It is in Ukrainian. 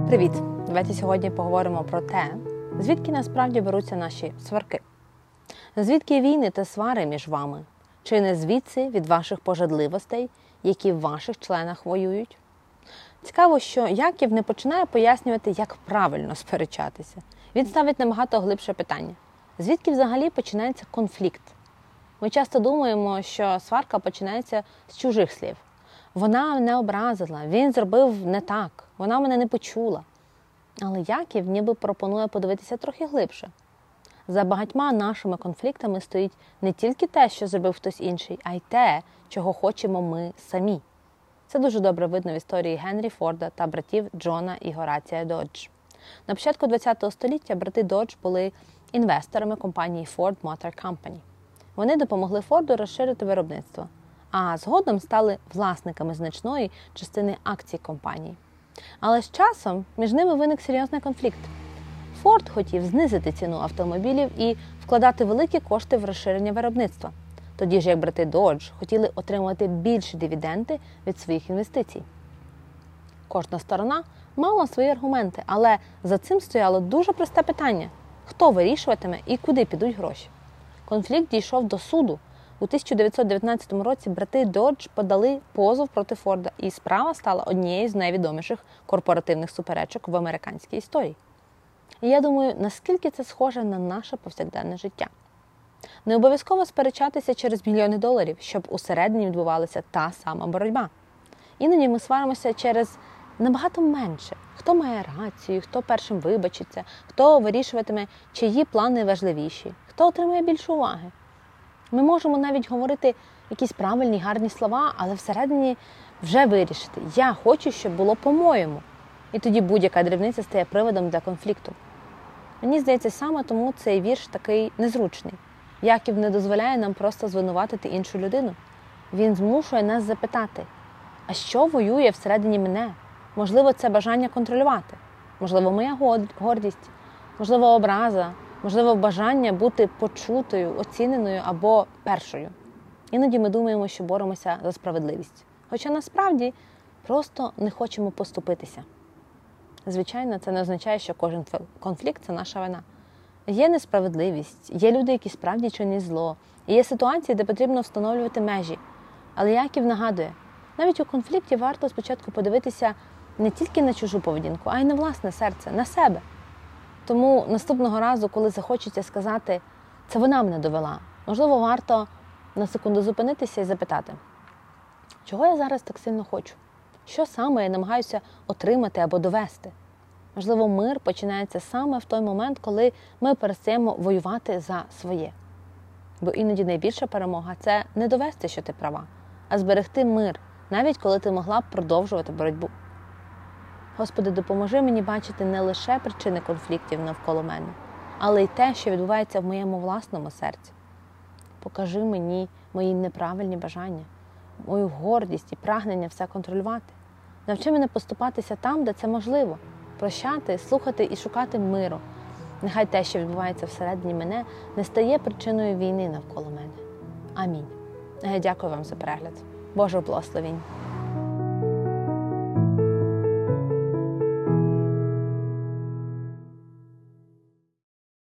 Привіт! Давайте сьогодні поговоримо про те, звідки насправді беруться наші сварки. Звідки війни та свари між вами? Чи не звідси від ваших пожадливостей, які в ваших членах воюють? Цікаво, що Яків не починає пояснювати, як правильно сперечатися. Він ставить набагато глибше питання. Звідки взагалі починається конфлікт? Ми часто думаємо, що сварка починається з чужих слів. Вона мене образила, він зробив не так, вона мене не почула. Але Яків ніби пропонує подивитися трохи глибше. За багатьма нашими конфліктами стоїть не тільки те, що зробив хтось інший, а й те, чого хочемо ми самі. Це дуже добре видно в історії Генрі Форда та братів Джона і Горація Додж. На початку ХХ століття брати Додж були інвесторами компанії Ford Motor Company. Вони допомогли Форду розширити виробництво, а згодом стали власниками значної частини акцій компанії. Але з часом між ними виник серйозний конфлікт. Форд хотів знизити ціну автомобілів і вкладати великі кошти в розширення виробництва. Тоді ж як брати Додж хотіли отримувати більші дивіденди від своїх інвестицій. Кожна сторона мала свої аргументи, але за цим стояло дуже просте питання – хто вирішуватиме і куди підуть гроші. Конфлікт дійшов до суду. У 1919 році брати Додж подали позов проти Форда, і справа стала однією з найвідоміших корпоративних суперечок в американській історії. І я думаю, наскільки це схоже на наше повсякденне життя. Не обов'язково сперечатися через мільйони доларів, щоб усередині відбувалася та сама боротьба. Іноді ми сваримося через набагато менше. Хто має рацію, хто першим вибачиться, хто вирішуватиме, чиї плани важливіші, хто отримує більше уваги. Ми можемо навіть говорити якісь правильні, гарні слова, але всередині вже вирішити. Я хочу, щоб було по-моєму. І тоді будь-яка дрібниця стає приводом для конфлікту. Мені здається, саме тому цей вірш такий незручний. Яків не дозволяє нам просто звинуватити іншу людину. Він змушує нас запитати, а що воює всередині мене? Можливо, це бажання контролювати. Можливо, моя гордість. Можливо, образа. Можливо, бажання бути почутою, оціненою або першою. Іноді ми думаємо, що боремося за справедливість. Хоча насправді просто не хочемо поступитися. Звичайно, це не означає, що кожен конфлікт – це наша вина. Є несправедливість, є люди, які справді чинять зло, і є ситуації, де потрібно встановлювати межі. Але Яків нагадує, навіть у конфлікті варто спочатку подивитися не тільки на чужу поведінку, а й на власне серце, на себе. Тому наступного разу, коли захочеться сказати «це вона мене довела», можливо, варто на секунду зупинитися і запитати, чого я зараз так сильно хочу? Що саме я намагаюся отримати або довести? Можливо, мир починається саме в той момент, коли ми перестаємо воювати за своє. Бо іноді найбільша перемога – це не довести, що ти права, а зберегти мир, навіть коли ти могла б продовжувати боротьбу. Господи, допоможи мені бачити не лише причини конфліктів навколо мене, але й те, що відбувається в моєму власному серці. Покажи мені мої неправильні бажання, мою гордість і прагнення все контролювати. Навчи мене поступатися там, де це можливо, прощати, слухати і шукати миру. Нехай те, що відбувається всередині мене, не стає причиною війни навколо мене. Амінь. Дякую вам за перегляд. Божого благословінь.